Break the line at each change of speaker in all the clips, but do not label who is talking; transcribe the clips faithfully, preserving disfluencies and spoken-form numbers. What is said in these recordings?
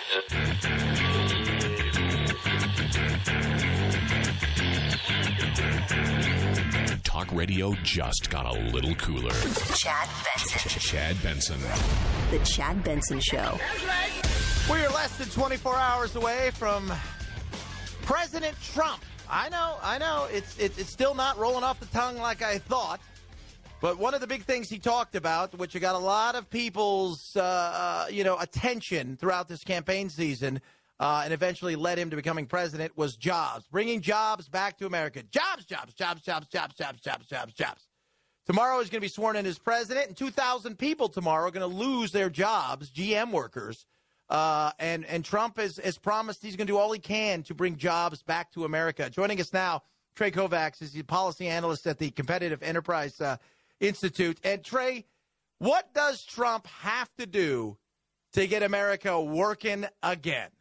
Talk radio just got a little cooler.
Chad Benson.
Chad Benson.
The Chad Benson Show.
We are less than twenty-four hours away from President Trump. I know, I know, it's, it's it's still not rolling off the tongue like I thought. But one of the big things he talked about, which got a lot of people's, uh, uh, you know, attention throughout this campaign season, uh, and eventually led him to becoming president, was jobs, bringing jobs back to America. Jobs, jobs, jobs, jobs, jobs, jobs, jobs, jobs, jobs. Tomorrow he's going to be sworn in as president, and two thousand people tomorrow are going to lose their jobs, G M workers. Uh, and, and Trump has, has promised he's going to do all he can to bring jobs back to America. Joining us now, Trey Kovacs is the policy analyst at the Competitive Enterprise uh, Institute. And Trey, what does Trump have to do to get America working again?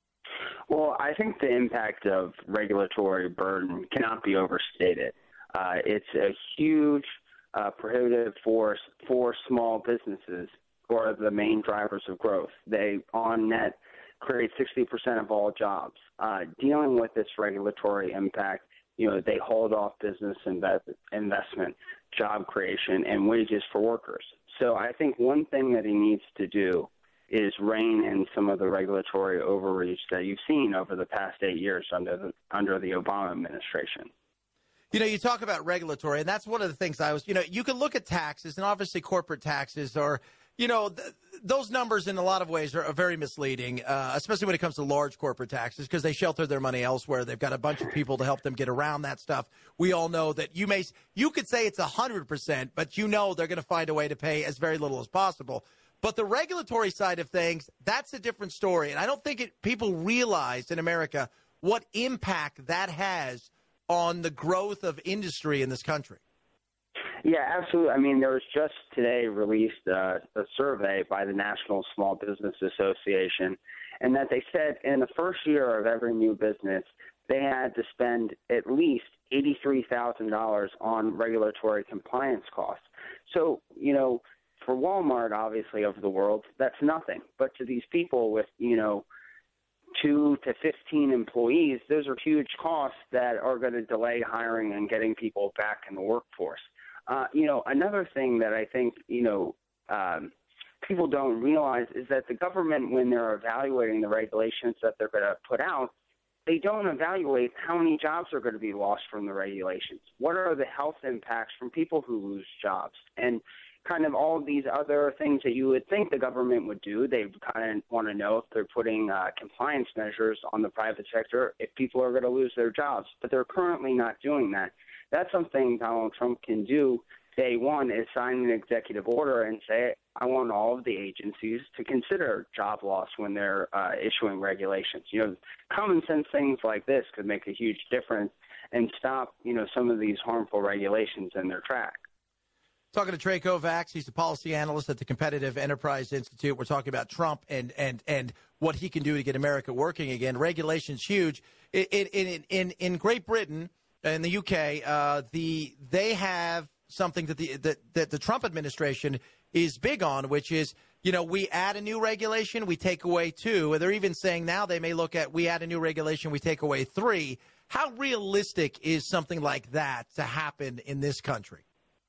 Well, I think the impact of regulatory burden cannot be overstated. Uh, it's a huge uh, prohibitive force for small businesses, who are the main drivers of growth. They, on net, create sixty percent of all jobs. Uh, dealing with this regulatory impact, you know, they hold off business invest- investment, job creation, and wages for workers. So I think one thing that he needs to do is rein in some of the regulatory overreach that you've seen over the past eight years under the, under the Obama administration.
You know, you talk about regulatory, and that's one of the things I was, you know, you can look at taxes, and obviously corporate taxes are, you know, th- those numbers in a lot of ways are, are very misleading, uh, especially when it comes to large corporate taxes, because they shelter their money elsewhere. They've got a bunch of people to help them get around that stuff. We all know that you may, you could say it's one hundred percent, but you know they're going to find a way to pay as very little as possible. But the regulatory side of things, that's a different story. And I don't think it, people realize in America what impact that has on the growth of industry in this country.
Yeah, absolutely. I mean, there was just today released uh, a survey by the National Small Business Association, and that they said in the first year of every new business, they had to spend at least eighty-three thousand dollars on regulatory compliance costs. So, you know, for Walmart, obviously, of the world, that's nothing. But to these people with, you know, two to fifteen employees, those are huge costs that are going to delay hiring and getting people back in the workforce. Uh, you know, another thing that I think, you know, um, people don't realize is that the government, when they're evaluating the regulations that they're going to put out, they don't evaluate how many jobs are going to be lost from the regulations. What are the health impacts from people who lose jobs? And kind of all of these other things that you would think the government would do. They kind of want to know if they're putting uh, compliance measures on the private sector, if people are going to lose their jobs. But they're currently not doing that. That's something Donald Trump can do. Day one is sign an executive order and say, I want all of the agencies to consider job loss when they're uh, issuing regulations. You know, common sense things like this could make a huge difference and stop, you know, some of these harmful regulations in their track.
Talking to Trey Kovacs, he's the policy analyst at the Competitive Enterprise Institute. We're talking about Trump and and and what he can do to get America working again. Regulation's huge. In in in in Great Britain and the U K, uh, the they have something that the that, that the Trump administration is big on, which is, you know, we add a new regulation, we take away two. And they're even saying now they may look at we add a new regulation, we take away three. How realistic is something like that to happen in this country?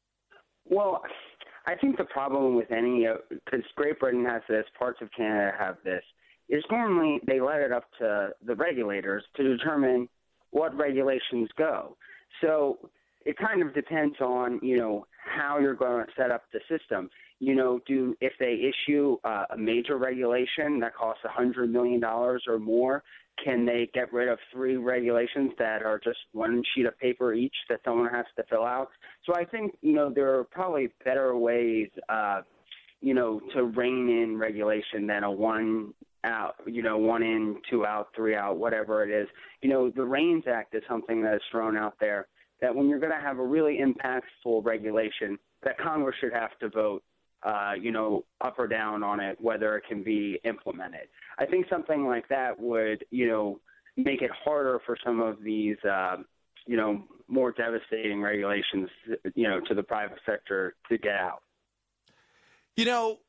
Well, I think the problem with any, because uh, Great Britain has this, parts of Canada have this, is normally they let it up to the regulators to determine what regulations go. So it kind of depends on, you know, how you're going to set up the system. You know, do if they issue uh, a major regulation that costs one hundred million dollars or more, can they get rid of three regulations that are just one sheet of paper each that someone has to fill out? So I think, you know, there are probably better ways, uh, you know, to rein in regulation than a one out, you know, one in, two out, three out, whatever it is. You know, the REINS Act is something that is thrown out there that when you're going to have a really impactful regulation, that Congress should have to vote, uh, you know, up or down on it, whether it can be implemented. I think something like that would, you know, make it harder for some of these, uh, you know, more devastating regulations, you know, to the private sector to get out.
You know,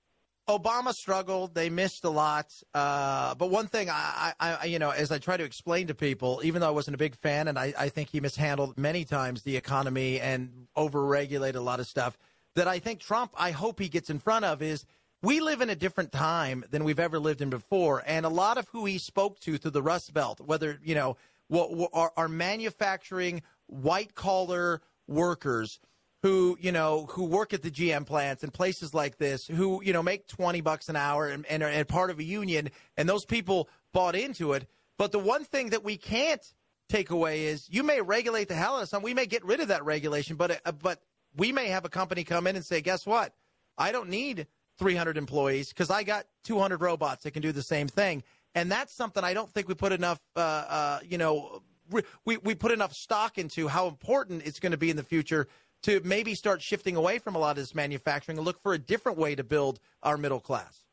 Obama struggled. They missed a lot. Uh, but one thing, I, I, you know, as I try to explain to people, even though I wasn't a big fan, and I, I think he mishandled many times the economy and overregulated a lot of stuff, that I think Trump, I hope he gets in front of is we live in a different time than we've ever lived in before. And a lot of who he spoke to through the Rust Belt, whether, you know, what, what are, are manufacturing white-collar workers who, you know, who work at the G M plants and places like this, who, you know, make twenty bucks an hour and, and are and part of a union, and those people bought into it. But the one thing that we can't take away is you may regulate the hell out of something. We may get rid of that regulation, but uh, but we may have a company come in and say, guess what? I don't need three hundred employees because I got two hundred robots that can do the same thing. And that's something I don't think we put enough, uh, uh, you know, we, we put enough stock into how important it's going to be in the future to maybe start shifting away from a lot of this manufacturing and look for a different way to build our middle class.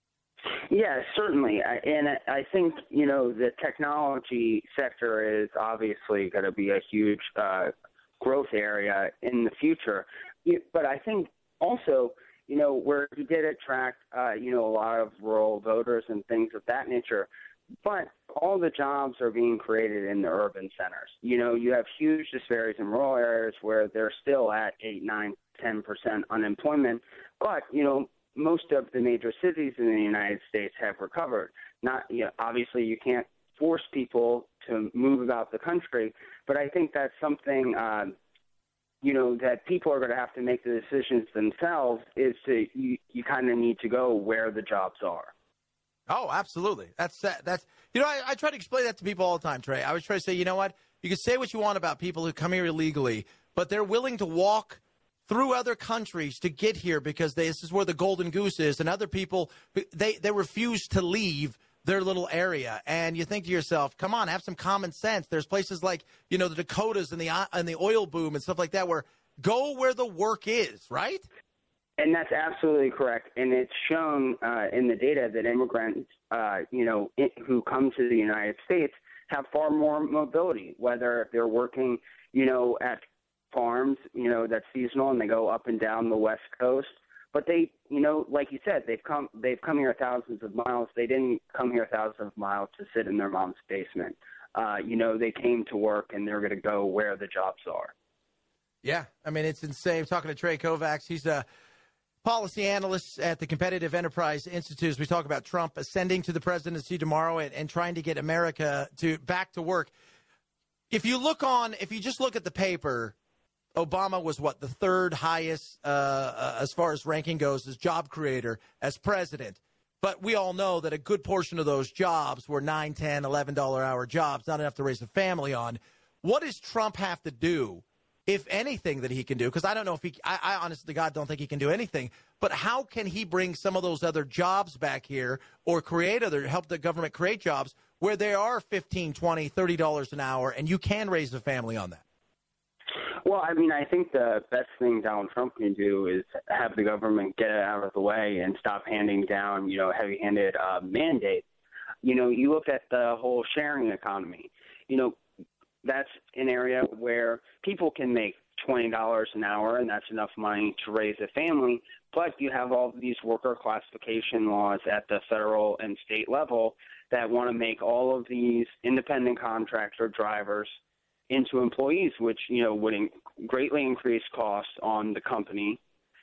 Yeah, certainly. I, and I think, you know, the technology sector is obviously going to be a huge uh, growth area in the future. But I think also, you know, where he did attract, uh, you know, a lot of rural voters and things of that nature, but all the jobs are being created in the urban centers. You know, you have huge disparities in rural areas where they're still at eight, nine, ten percent unemployment. But, you know, most of the major cities in the United States have recovered. Not, you know, obviously you can't force people to move about the country, but I think that's something, uh, you know, that people are going to have to make the decisions themselves is to, you, you kind of need to go where the jobs are.
Oh, absolutely. That's that's you know, I, I try to explain that to people all the time, Trey. I always try to say, you know what? You can say what you want about people who come here illegally, but they're willing to walk through other countries to get here because they, this is where the golden goose is, and other people they they refuse to leave their little area. And you think to yourself, come on, have some common sense. There's places like, you know, the Dakotas and the and the oil boom and stuff like that where go where the work is, right?
And that's absolutely correct. And it's shown uh, in the data that immigrants, uh, you know, in, who come to the United States have far more mobility, whether they're working, you know, at farms, you know, that's seasonal and they go up and down the West Coast. But they, you know, like you said, they've come they've come here thousands of miles. They didn't come here thousands of miles to sit in their mom's basement. Uh, you know, they came to work and they're going to go where the jobs are.
Yeah, I mean, it's insane. I'm talking to Trey Kovacs. He's a policy analyst at the Competitive Enterprise Institute. As we talk about Trump ascending to the presidency tomorrow and, and trying to get America to back to work. If you look on, if you just look at the paper, Obama was what, the third highest uh, uh, as far as ranking goes as job creator as president. But we all know that a good portion of those jobs were nine, ten, eleven dollar hour jobs, not enough to raise a family on. What does Trump have to do, if anything, that he can do? Because I don't know if he, I, I honestly, God, don't think he can do anything. But how can he bring some of those other jobs back here or create other, help the government create jobs where they are fifteen, twenty, thirty dollars an hour and you can raise a family on that?
Well, I mean, I think the best thing Donald Trump can do is have the government get it out of the way and stop handing down, you know, heavy-handed uh, mandates. You know, you look at the whole sharing economy. You know, that's an area where people can make twenty dollars an hour, and that's enough money to raise a family. But you have all of these worker classification laws at the federal and state level that want to make all of these independent contractor drivers into employees, which, you know, would in- greatly increase costs on the company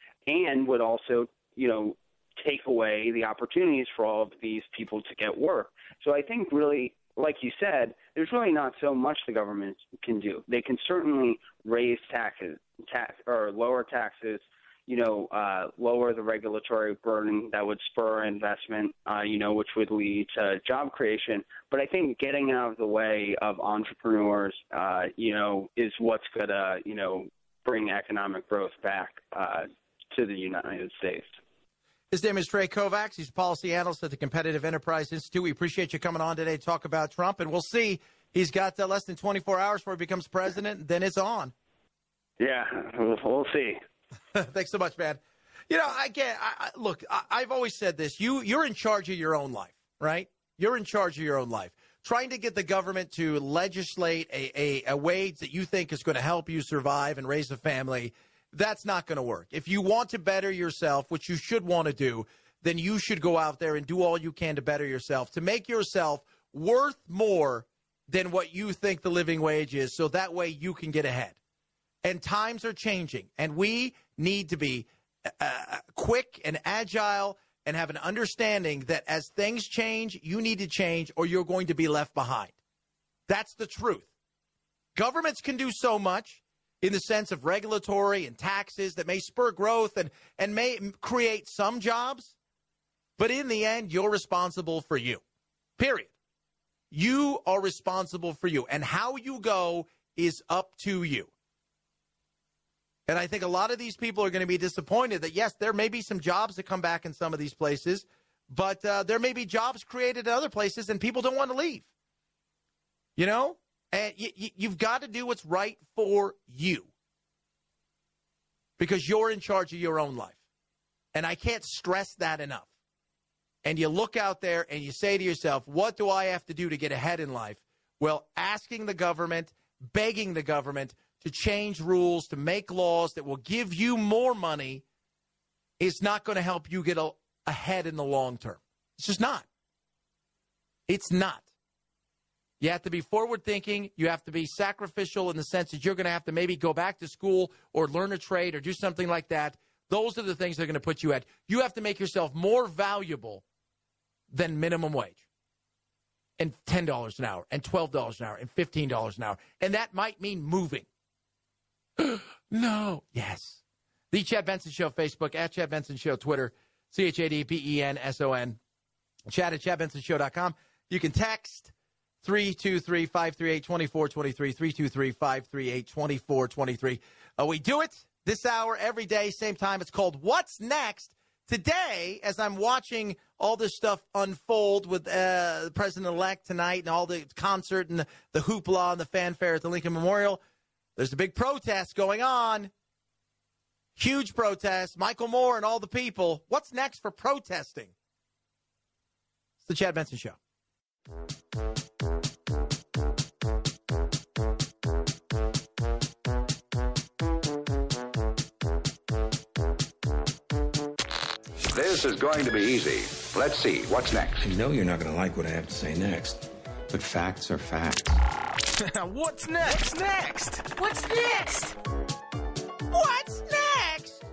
and would also, you know, take away the opportunities for all of these people to get work. So I think really, like you said, there's really not so much the government can do. They can certainly raise taxes, tax or lower taxes, you know, uh, lower the regulatory burden that would spur investment, uh, you know, which would lead to job creation. But I think getting out of the way of entrepreneurs, uh, you know, is what's going to, you know, bring economic growth back uh, to the United States.
His name is Trey Kovacs. He's a policy analyst at the Competitive Enterprise Institute. We appreciate you coming on today to talk about Trump, and we'll see. He's got uh, less than twenty-four hours before he becomes president, then it's on.
Yeah, we'll see.
Thanks so much, man. You know, I get. I, I, look, I, I've always said this. You, you're in charge of your own life, right? You're in charge of your own life. Trying to get the government to legislate a, a, a wage that you think is going to help you survive and raise a family, that's not going to work. If you want to better yourself, which you should want to do, then you should go out there and do all you can to better yourself, to make yourself worth more than what you think the living wage is, so that way you can get ahead. And times are changing, and we need to be uh, quick and agile and have an understanding that as things change, you need to change or you're going to be left behind. That's the truth. Governments can do so much in the sense of regulatory and taxes that may spur growth and, and may create some jobs, but in the end, you're responsible for you, period. You are responsible for you, and how you go is up to you. And I think a lot of these people are going to be disappointed that, yes, there may be some jobs that come back in some of these places, but uh, there may be jobs created in other places and people don't want to leave. You know, and y- y- you've got to do what's right for you because you're in charge of your own life. And I can't stress that enough. And you look out there and you say to yourself, what do I have to do to get ahead in life? Well, asking the government, begging the government to change rules, to make laws that will give you more money is not going to help you get a, ahead in the long term. It's just not. It's not. You have to be forward thinking. You have to be sacrificial in the sense that you're going to have to maybe go back to school or learn a trade or do something like that. Those are the things that are going to put you at. You have to make yourself more valuable than minimum wage and ten dollars an hour and twelve dollars an hour and fifteen dollars an hour. And that might mean moving. No. Yes. The Chad Benson Show, Facebook, at Chad Benson Show, Twitter, C H A D B E N S O N, Chad at chad benson show dot com. You can text three two three, five three eight, two four two three, three two three, five three eight, two four two three. Uh, we do it this hour every day, same time. It's called What's Next? Today, as I'm watching all this stuff unfold with uh, the president-elect tonight and all the concert and the, the hoopla and the fanfare at the Lincoln Memorial, there's a big protest going on. Huge protest. Michael Moore and all the people. What's next for protesting? It's the Chad Benson Show.
This is going to be easy. Let's see. What's next?
I know you're not going to like what I have to say next, but facts are facts.
What's next? What's next?
What's next?
What's next?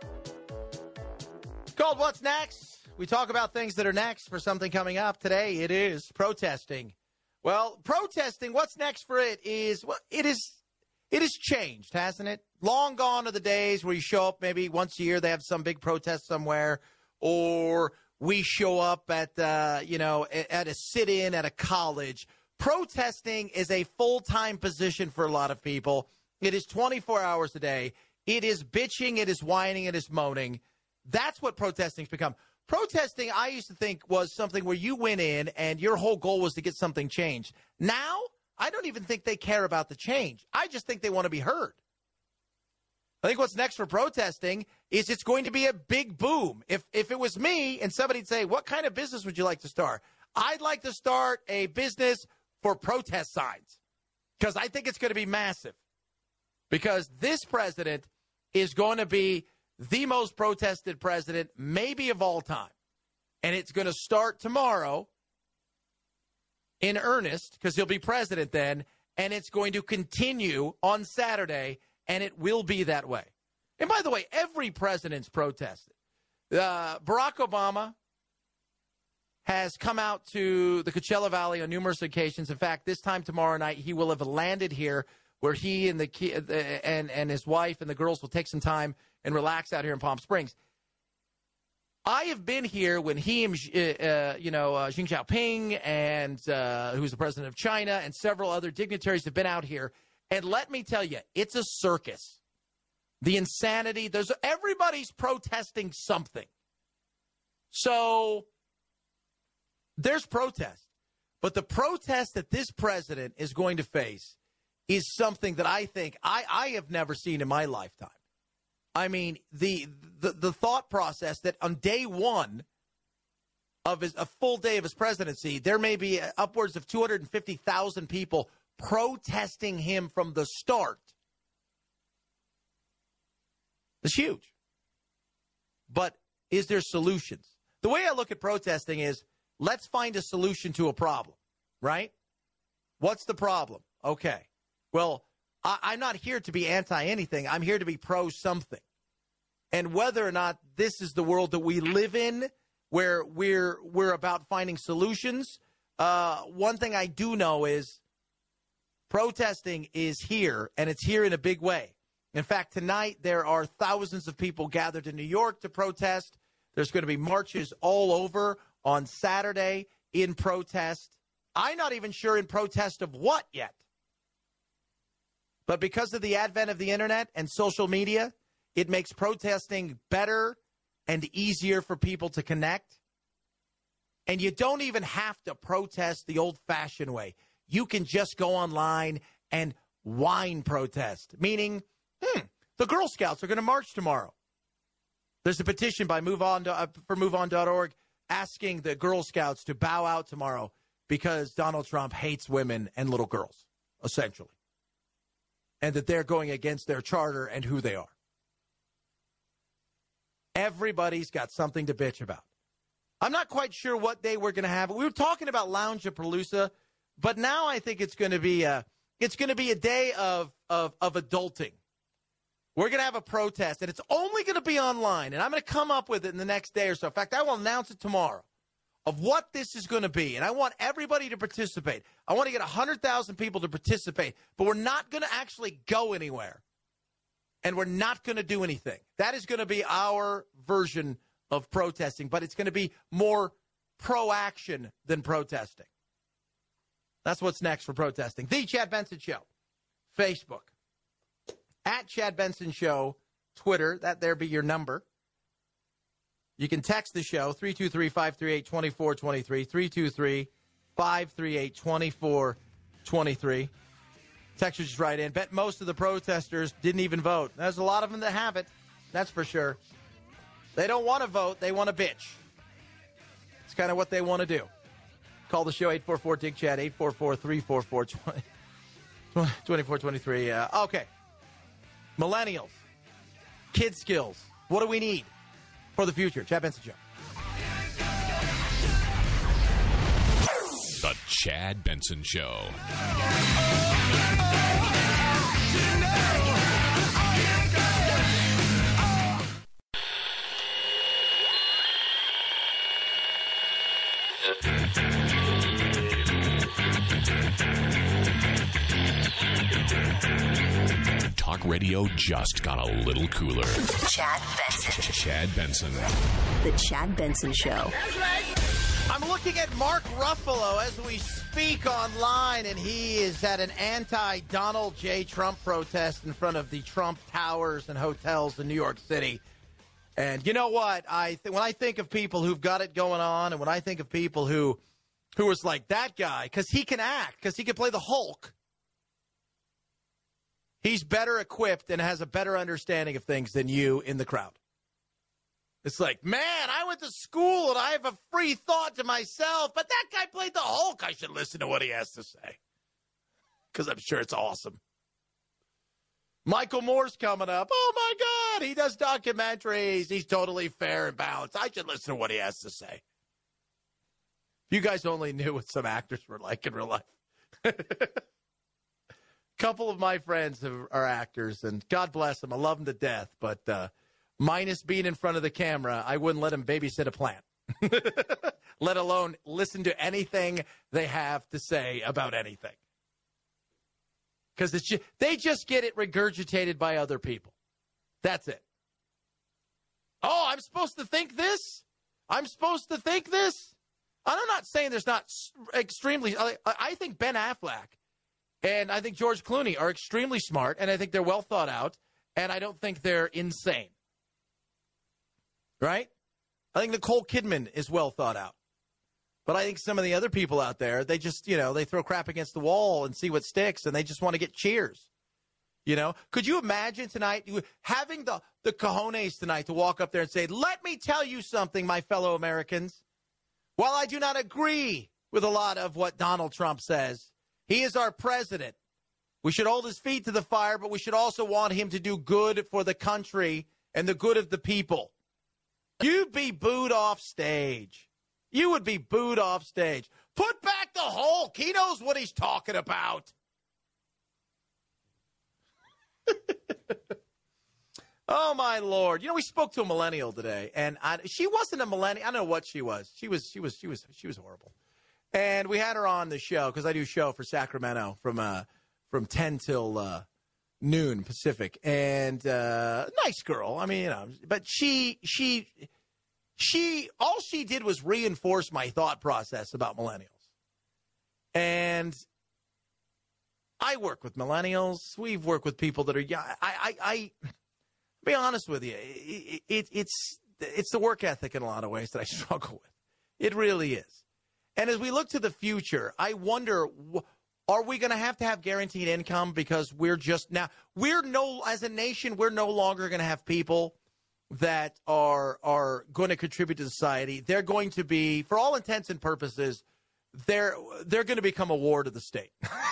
It's called What's Next. We talk about things that are next for something coming up. Today it is protesting. Well, protesting, what's next for it is, well, it is, it has changed, hasn't it? Long gone are the days where you show up maybe once a year, they have some big protest somewhere, or we show up at, uh, you know, at a sit-in at a college. Protesting is a full-time position for a lot of people. It is twenty-four hours a day. It is bitching. It is whining. It is moaning. That's what protesting's become. Protesting, I used to think, was something where you went in and your whole goal was to get something changed. Now, I don't even think they care about the change. I just think they want to be heard. I think what's next for protesting is it's going to be a big boom. If if it was me and somebody'd say, what kind of business would you like to start? I'd like to start a business for protest signs because I think it's going to be massive because this president is going to be the most protested president maybe of all time. And it's going to start tomorrow in earnest because he'll be president then, and it's going to continue on Saturday, and it will be that way. And by the way, every president's protested. Uh, Barack Obama has come out to the Coachella Valley on numerous occasions. In fact, this time tomorrow night, he will have landed here where he and the and and his wife and the girls will take some time and relax out here in Palm Springs. I have been here when he and, uh, you know, uh, Xi Jinping and uh, who's the president of China and several other dignitaries have been out here. And let me tell you, it's a circus. The insanity, there's everybody's protesting something. So there's protest. But the protest that this president is going to face is something that I think I, I have never seen in my lifetime. I mean, the, the the thought process that on day one of his, a full day of his presidency, there may be upwards of two hundred fifty thousand people protesting him from the start. It's huge. But is there solutions? the way I look at protesting is let's find a solution to a problem, right? What's the problem? Okay. Well, I, I'm not here to be anti-anything. I'm here to be pro-something. And whether or not this is the world that we live in, where we're we're about finding solutions, uh, one thing I do know is protesting is here, and it's here in a big way. In fact, tonight there are thousands of people gathered in New York to protest. There's going to be marches all over on Saturday in protest. I'm not even sure in protest of what yet. But because of the advent of the internet and social media, it makes protesting better and easier for people to connect. And you don't even have to protest the old-fashioned way. You can just go online and whine protest, meaning, hmm, the Girl Scouts are going to march tomorrow. There's a petition by Move On uh, for move on dot org asking the Girl Scouts to bow out tomorrow because Donald Trump hates women and little girls, essentially, and that they're going against their charter and who they are. Everybody's got something to bitch about. I'm not quite sure what day we're going to have. We were talking about Lounge-a-Palooza, but now I think it's going to be a, it's going to be a day of, of, of adulting. We're going to have a protest, and it's only going to be online, and I'm going to come up with it in the next day or so. In fact, I will announce it tomorrow of what this is going to be, and I want everybody to participate. I want to get one hundred thousand people to participate, but we're not going to actually go anywhere. And we're not going to do anything. That is going to be our version of protesting, but it's going to be more pro-action than protesting. That's what's next for protesting. The Chad Benson Show. Facebook. At Chad Benson Show. Twitter. That there be your number. You can text the show, three two three, five three eight, two four two three, three two three, five three eight, two four two three. Texters just right in. Bet most of the protesters didn't even vote. There's a lot of them that haven't. That's for sure. They don't want to vote. They want to bitch. It's kind of what they want to do. Call the show, eight four four, D I G, Chad, eight four four, three four four, two four two three. Uh, okay. Millennials. Kid skills. What do we need for the future? Chad Benson Show.
The Chad Benson Show. Talk radio just got a little cooler.
Chad Benson.
Chad Benson.
The Chad Benson Show.
I'm looking at Mark Ruffalo as we speak online, and he is at an anti-Donald J. Trump protest in front of the Trump Towers and hotels in New York City. And you know what? I th- when I think of people who've got it going on, and when I think of people who who is like that guy, because he can act, because he can play the Hulk, he's better equipped and has a better understanding of things than you in the crowd. It's like, man, I went to school and I have a free thought to myself, but that guy played the Hulk. I should listen to what he has to say because I'm sure it's awesome. Michael Moore's coming up. Oh, my God, he does documentaries. He's totally fair and balanced. I should listen to what he has to say. If you guys only knew what some actors were like in real life. A couple of my friends are, are actors, and God bless them. I love them to death, but uh, minus being in front of the camera, I wouldn't let them babysit a plant, let alone listen to anything they have to say about anything. Because it's just, they just get it regurgitated by other people. That's it. Oh, I'm supposed to think this? I'm supposed to think this? I'm not saying there's not extremely. I, I think Ben Affleck and I think George Clooney are extremely smart, and I think they're well thought out, and I don't think they're insane. Right? I think Nicole Kidman is well thought out. But I think some of the other people out there, they just, you know, they throw crap against the wall and see what sticks, and they just want to get cheers. You know? Could you imagine tonight having the, the cojones tonight to walk up there and say, let me tell you something, my fellow Americans. While I do not agree with a lot of what Donald Trump says, he is our president. We should hold his feet to the fire, but we should also want him to do good for the country and the good of the people. You'd be booed off stage. You would be booed off stage. Put back the Hulk. He knows what he's talking about. Oh, my Lord. You know, we spoke to a millennial today, and I, she wasn't a millennial. I don't know what she was. She was, she was, she was, she was horrible. And we had her on the show because I do a show for Sacramento from uh, from ten till uh, noon Pacific. And uh, nice girl. I mean, you know, but she, she, she, all she did was reinforce my thought process about millennials. And I work with millennials. We've worked with people that are young. I, I, I be honest with you, it, it, it's it's the work ethic in a lot of ways that I struggle with. It really is. And as we look to the future, I wonder, are we going to have to have guaranteed income because we're just now, we're no, as a nation, we're no longer going to have people that are are going to contribute to society. They're going to be, for all intents and purposes, they're they're going to become a ward of the state.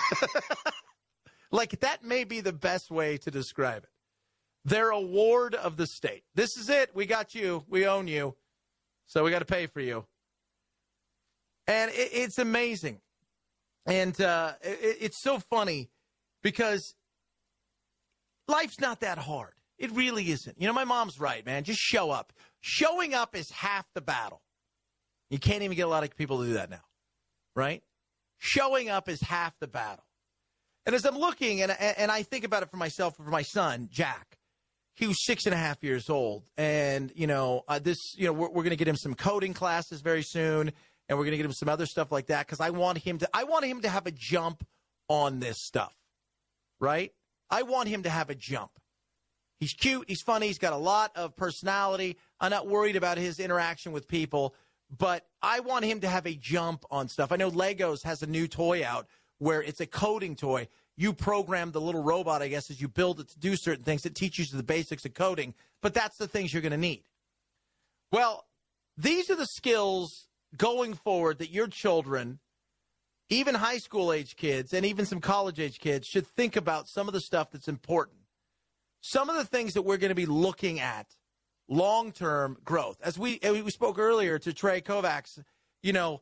Like, that may be the best way to describe it. They're a ward of the state. This is it. We got you. We own you. So we got to pay for you. And it, it's amazing. And uh, it, it's so funny because life's not that hard. It really isn't. You know, my mom's right, man. Just show up. Showing up is half the battle. You can't even get a lot of people to do that now, right? Showing up is half the battle. And as I'm looking, and, and I think about it for myself, for my son, Jack, he was six and a half years old. And, you know, uh, this, you know, we're, we're going to get him some coding classes very soon. And we're going to get him some other stuff like that because I want him to, I want him to have a jump on this stuff, right? I want him to have a jump. He's cute. He's funny. He's got a lot of personality. I'm not worried about his interaction with people, but I want him to have a jump on stuff. I know Legos has a new toy out where it's a coding toy. You program the little robot, I guess, as you build it to do certain things. It teaches you the basics of coding, but that's the things you're going to need. Well, these are the skills going forward that your children, even high school age kids and even some college age kids, should think about some of the stuff that's important. Some of the things that we're going to be looking at long-term growth. As we, we spoke earlier to Trey Kovacs, you know,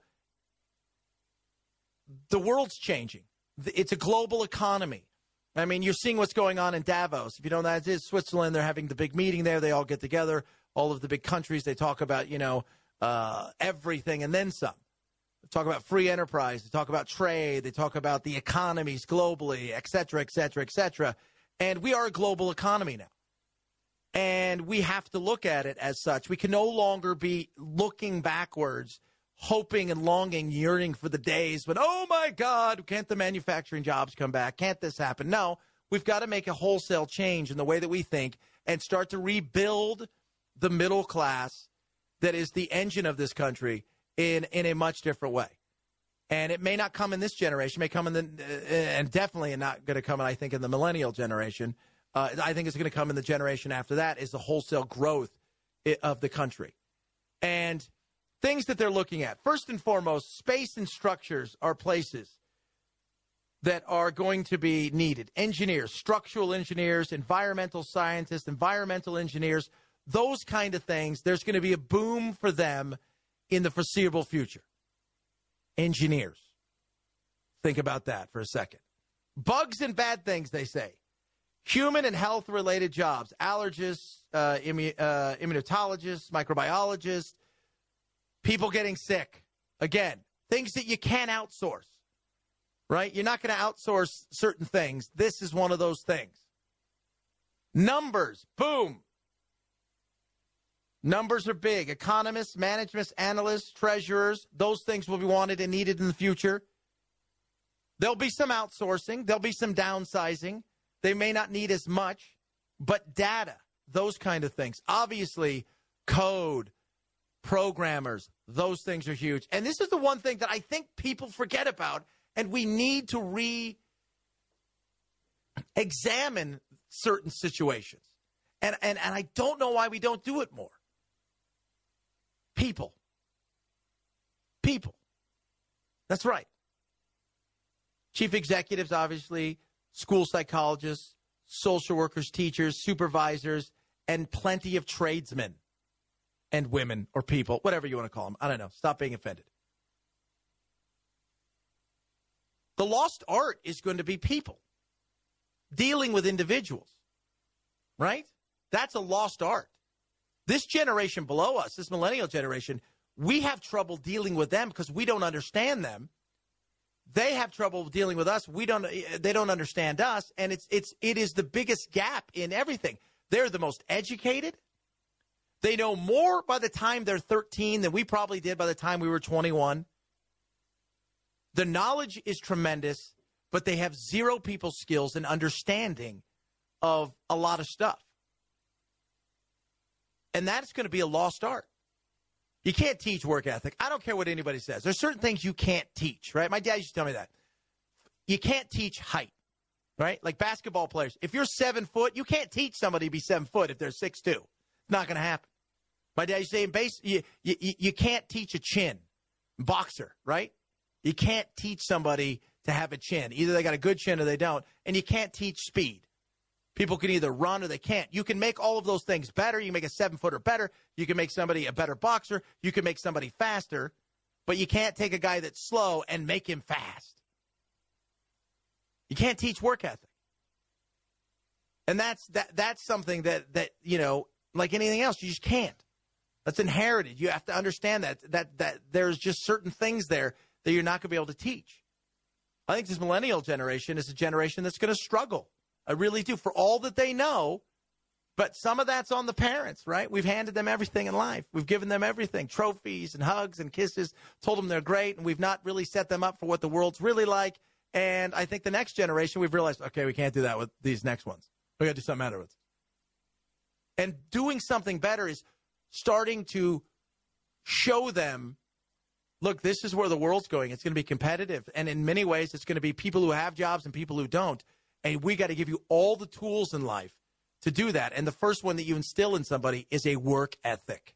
the world's changing. It's a global economy. I mean, you're seeing what's going on in Davos. If you don't know that, it is Switzerland. They're having the big meeting there. They all get together. All of the big countries, they talk about, you know, uh, everything and then some. They talk about free enterprise. They talk about trade. They talk about the economies globally, et cetera, et cetera, et cetera. And we are a global economy now. And we have to look at it as such. We can no longer be looking backwards, hoping and longing, yearning for the days when, oh, my God, can't the manufacturing jobs come back? Can't this happen? No, we've got to make a wholesale change in the way that we think and start to rebuild the middle class that is the engine of this country in, in a much different way. And it may not come in this generation, it may come in the, uh, and definitely not going to come in, I think, in the millennial generation. Uh, I think it's going to come in the generation after that is the wholesale growth of the country. And things that they're looking at, first and foremost, space and structures are places that are going to be needed. Engineers, structural engineers, environmental scientists, environmental engineers, those kind of things. There's going to be a boom for them in the foreseeable future. Engineers. Think about that for a second. Bugs and bad things, they say. Human and health-related jobs. Allergists, uh, immu- uh, immunologists, microbiologists. People getting sick. Again, things that you can't outsource, right? You're not going to outsource certain things. This is one of those things. Numbers, boom. Numbers are big. Economists, managements, analysts, treasurers, those things will be wanted and needed in the future. There'll be some outsourcing. There'll be some downsizing. They may not need as much, but data, those kind of things. Obviously, code, programmers, those things are huge. And this is the one thing that I think people forget about, and we need to re-examine certain situations. And, and, and I don't know why we don't do it more. People. People. That's right. Chief executives, obviously, school psychologists, social workers, teachers, supervisors, and plenty of tradesmen. and women or people, whatever you want to call them. I don't know. Stop being offended. The lost art is going to be people dealing with individuals, right? That's a lost art. This generation below us, this millennial generation, we have trouble dealing with them because we don't understand them. They have trouble dealing with us. We don't. They don't understand us, and it's it's it is the biggest gap in everything. They're the most educated. They know more by the time they're thirteen than we probably did by the time we were twenty-one. The knowledge is tremendous, but they have zero people skills and understanding of a lot of stuff. And that's going to be a lost art. You can't teach work ethic. I don't care what anybody says. There's certain things you can't teach, right? My dad used to tell me that. You can't teach height, right? Like basketball players. If you're seven foot, you can't teach somebody to be seven foot if they're six two. It's not going to happen. My dad used to say in base, you, you, you can't teach a chin. Boxer, right? You can't teach somebody to have a chin. Either they got a good chin or they don't. And you can't teach speed. People can either run or they can't. You can make all of those things better. You can make a seven-footer better. You can make somebody a better boxer. You can make somebody faster. But you can't take a guy that's slow and make him fast. You can't teach work ethic. And that's that. That's something that, that you know, like anything else, you just can't. That's inherited. You have to understand that that that there's just certain things there that you're not going to be able to teach. I think this millennial generation is a generation that's going to struggle. I really do, for all that they know. But some of that's on the parents, right? We've handed them everything in life. We've given them everything, trophies and hugs and kisses, told them they're great, and we've not really set them up for what the world's really like. And I think the next generation, we've realized, okay, we can't do that with these next ones. We got to do something better with it. And doing something better is starting to show them, look, this is where the world's going. It's going to be competitive. And in many ways, it's going to be people who have jobs and people who don't. And we got to give you all the tools in life to do that. And the first one that you instill in somebody is a work ethic.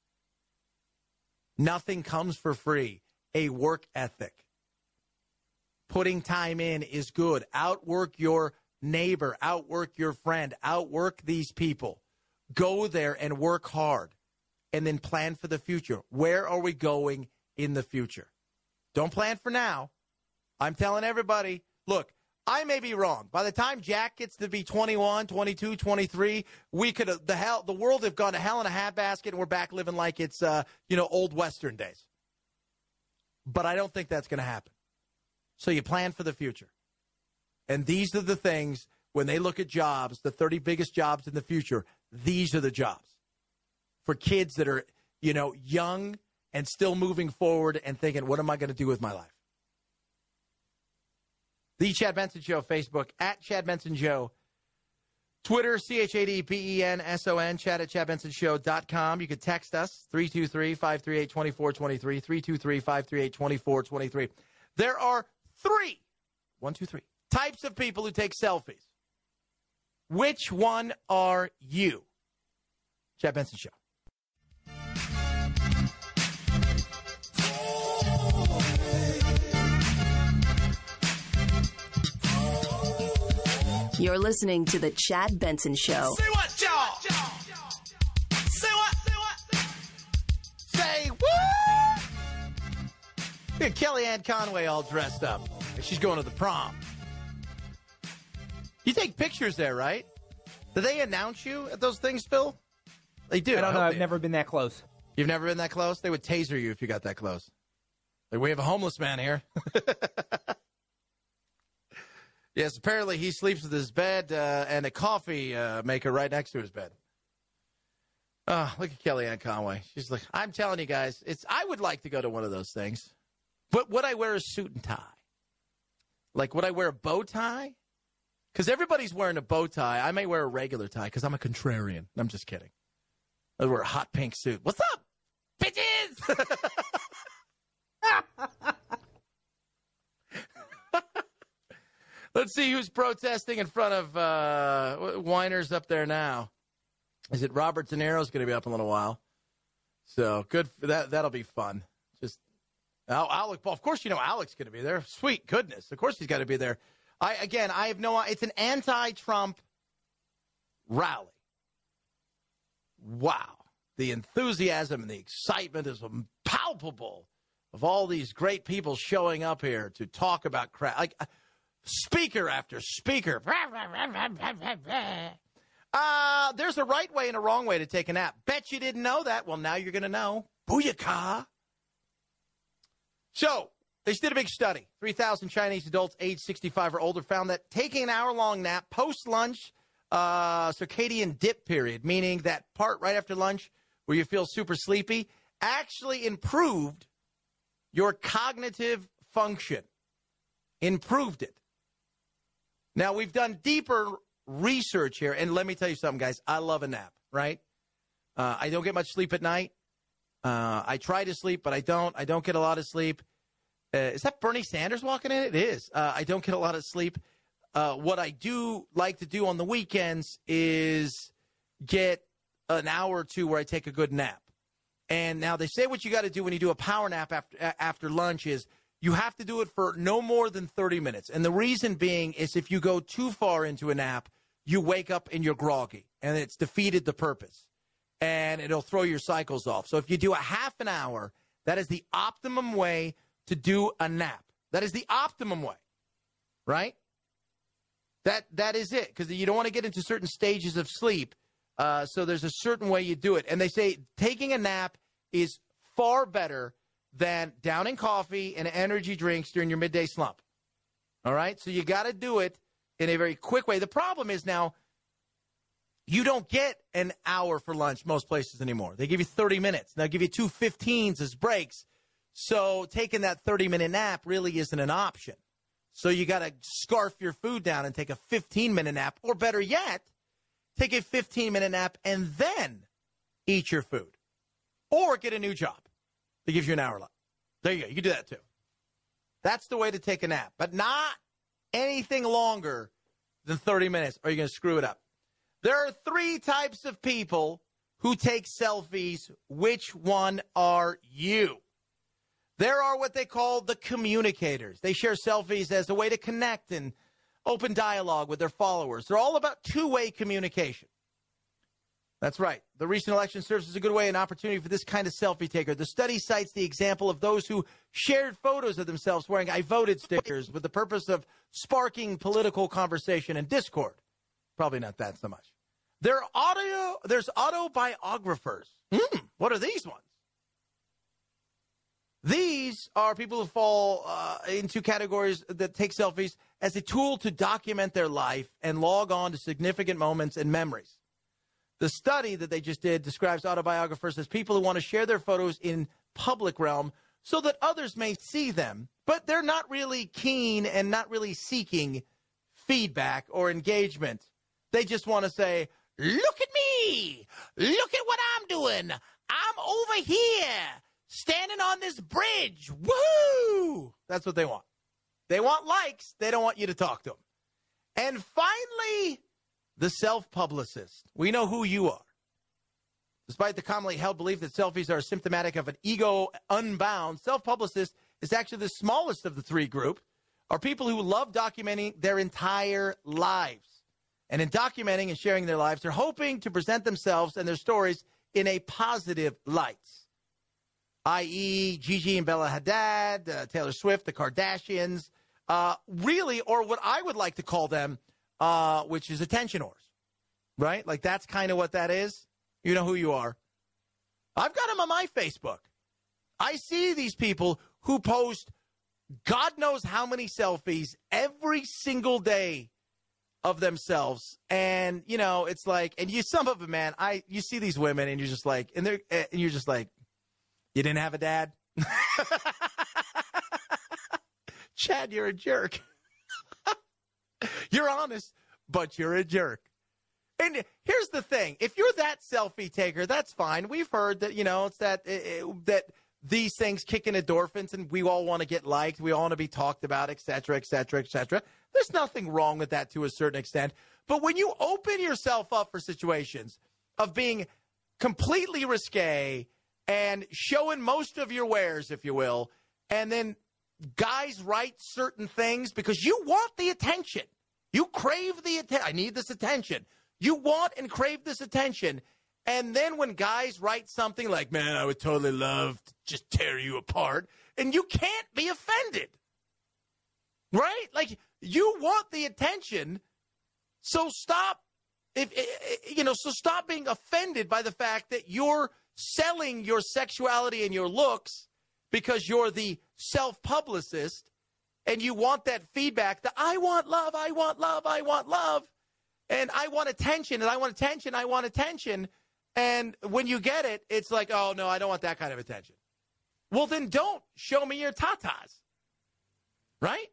Nothing comes for free. A work ethic. Putting time in is good. Outwork your neighbor. Outwork your friend. Outwork these people. Go there and work hard. And then plan for the future. Where are we going in the future? Don't plan for now. I'm telling everybody, look, I may be wrong. By the time Jack gets to be twenty-one, twenty-two, twenty-three, we could have, the hell, the world have gone to hell in a handbasket, and we're back living like it's, uh, you know, old Western days. But I don't think that's going to happen. So you plan for the future. And these are the things, when they look at jobs, the thirty biggest jobs in the future, these are the jobs for kids that are, you know, young and still moving forward and thinking, what am I going to do with my life? The Chad Benson Show, Facebook, at Chad Benson Show. Twitter, C H A D B E N S O N, Chad at chad benson show dot com. You can text us, three two three, five three eight, two four two three, three two three, five three eight, two four two three. There are three, one, two, three, types of people who take selfies. Which one are you? Chad Benson Show.
You're listening to The Chad Benson Show.
Say what, y'all? Say what? Say what?
Say what? Look at Kellyanne Conway all dressed up. She's going to the prom. You take pictures there, right? Do they announce you at those things, Phil? They do.
I don't
I
know. I've
they...
never been that close.
You've never been that close? They would taser you if you got that close. Like, we have a homeless man here. Yes, apparently he sleeps with his bed uh, and a coffee uh, maker right next to his bed. Oh, look at Kellyanne Conway. She's like, I'm telling you guys, it's. I would like to go to one of those things. But would I wear a suit and tie? Like, would I wear a bow tie? Because everybody's wearing a bow tie. I may wear a regular tie because I'm a contrarian. I'm just kidding. I'd wear a hot pink suit. What's up, bitches? Let's see who's protesting in front of uh, whiners up there now. Is it Robert De Niro's going to be up in a little while? So good. For that, that'll be fun. Just Al- Alec Ball. Of course, you know Alec's going to be there. Sweet goodness. Of course he's got to be there. I Again, I have no – it's an anti-Trump rally. Wow. the enthusiasm and the excitement is palpable of all these great people showing up here to talk about crap. Like uh, speaker after speaker. Uh, there's a right way and a wrong way to take a nap. Bet you didn't know that. Well, now you're going to know. Booyakah. So, they did a big study. three thousand Chinese adults age sixty-five or older found that taking an hour-long nap post-lunch uh, circadian dip period, meaning that part right after lunch where you feel super sleepy, actually improved your cognitive function. Improved it. Now, we've done deeper research here, and let me tell you something, guys. I love a nap, right? Uh, I don't get much sleep at night. Uh, I try to sleep, but I don't. I don't get a lot of sleep. Uh, is that Bernie Sanders walking in? It is. Uh, I don't get a lot of sleep. Uh, what I do like to do on the weekends is get an hour or two where I take a good nap. And now they say what you got to do when you do a power nap after after lunch is you have to do it for no more than thirty minutes. And the reason being is if you go too far into a nap, you wake up and you're groggy, and it's defeated the purpose. And it'll throw your cycles off. So if you do a half an hour, that is the optimum way to do a nap. That is the optimum way, right? That That is it, because you don't want to get into certain stages of sleep. Uh, so there's a certain way you do it. And they say taking a nap is far better than downing coffee and energy drinks during your midday slump. All right? So you got to do it in a very quick way. The problem is now you don't get an hour for lunch most places anymore. They give you thirty minutes. They'll give you two fifteens as breaks. So taking that thirty-minute nap really isn't an option. So you got to scarf your food down and take a fifteen-minute nap. Or better yet, take a fifteen-minute nap and then eat your food. Or get a new job that gives you an hour left. There you go. You can do that too. That's the way to take a nap. But not anything longer than thirty minutes or you're going to screw it up. There are three types of people who take selfies. Which one are you? There are what they call the communicators. They share selfies as a way to connect and open dialogue with their followers. They're all about two-way communication. That's right. The recent election serves as a good way and opportunity for this kind of selfie taker. The study cites the example of those who shared photos of themselves wearing I voted stickers with the purpose of sparking political conversation and discord. Probably not that so much. There are audio, there's autobiographers. Mm, what are these ones? These are people who fall uh, into categories that take selfies as a tool to document their life and log on to significant moments and memories. The study that they just did describes autobiographers as people who want to share their photos in public realm so that others may see them, but they're not really keen and not really seeking feedback or engagement. They just want to say, look at me, look at what I'm doing. I'm over here. Standing on this bridge. Woohoo! That's what they want. They want likes. They don't want you to talk to them. And finally, the self-publicist. We know who you are. Despite the commonly held belief that selfies are symptomatic of an ego unbound, self-publicist is actually the smallest of the three group, are people who love documenting their entire lives. And in documenting and sharing their lives, they're hoping to present themselves and their stories in a positive light. that is. Gigi and Bella Hadid, uh, Taylor Swift, the Kardashians, uh, really, or what I would like to call them, uh, which is attention whores, right? Like that's kind of what that is. You know who you are. I've got them on my Facebook. I see these people who post God knows how many selfies every single day of themselves. And, you know, it's like, and you, some of them, man, I, you see these women and you're just like, and they're, and you're just like, you didn't have a dad? Chad, you're a jerk. You're honest, but you're a jerk. And here's the thing. If you're that selfie taker, that's fine. We've heard that, you know, it's that uh, that these things kick in endorphins and we all want to get liked. We all want to be talked about, et cetera, et cetera, et cetera. There's nothing wrong with that to a certain extent. But when you open yourself up for situations of being completely risque and showing most of your wares, if you will, and then guys write certain things because you want the attention. You crave the attention. I need this attention. You want and crave this attention, And then when guys write something like, man, I would totally love to just tear you apart, and you can't be offended. Right? Like, you want the attention, so stop, if you know, so stop being offended by the fact that you're selling your sexuality and your looks because you're the self-publicist and you want that feedback that I want love, I want love, I want love, and I want attention, and I want attention, I want attention. And when you get it, it's like, oh, no, I don't want that kind of attention. Well, then don't show me your tatas. Right?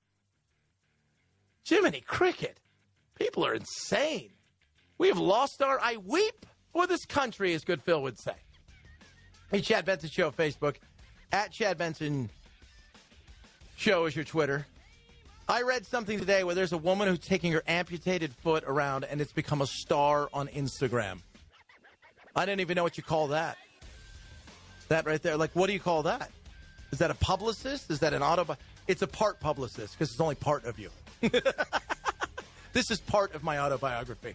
Jiminy Cricket. People are insane. We have lost our, I weep for this country, as Good Phil would say. Hey, Chad Benson Show, Facebook. At Chad Benson Show is your Twitter. I read something today where there's a woman who's taking her amputated foot around, and it's become a star on Instagram. I didn't even know what you call that. That right there. Like, what do you call that? Is that a publicist? Is that an auto? It's a part publicist because it's only part of you. This is part of my autobiography.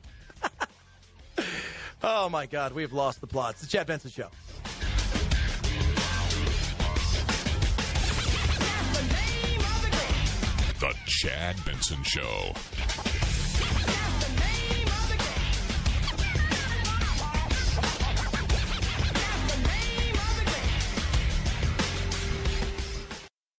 Oh, my God. We've lost the plot. It's the Chad Benson Show.
The Chad Benson Show.